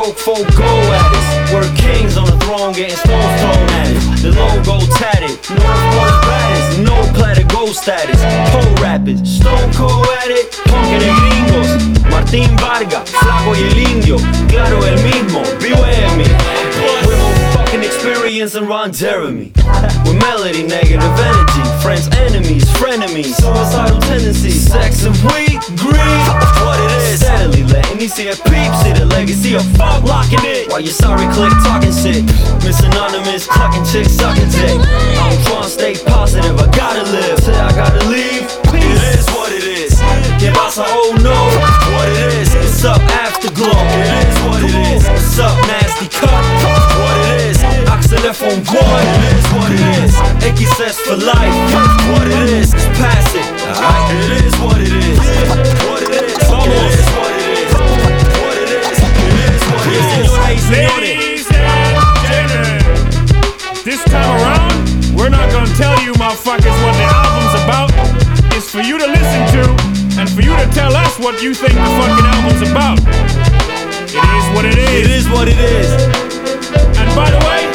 broke folk go at us. We're kings on the throne getting stones thrown at us. The logo tatted, North Coast baddest, no platter gold status. Pole rappers, stone cold at it, punkin' de gringos. Martín Vargas, Flaco y el Indio, claro el mismo, vivo en mí. We're more fucking experience than Ron Jeremy. With melody, negative energy, friends, enemies, frenemies, suicidal tendencies, sex and weed, greed. What it is, steadily letting me see a peep, see the legacy of fuck locking it. While you sorry click talking shit, Miss Anonymous clucking chicks sucking dick. I'm trying to stay positive, I gotta live. Say I gotta leave, peace. It is what it is. Que pasa, oh no, what it is. What's up, Afterglow? It is what it is. What's up, Nasty Cut? What it is. Axelephone One, it is what it is. XS for life, what it is. Just pass it, alright? It is what it is. What it is. It is what it is. What it is. It is what it is. Ladies and gentlemen, this time around, we're not gonna tell you motherfuckers what the album's about. It's for you to listen to, and for you to tell us what you think the fucking album's about. It is what it is. It is what it is. And by the way,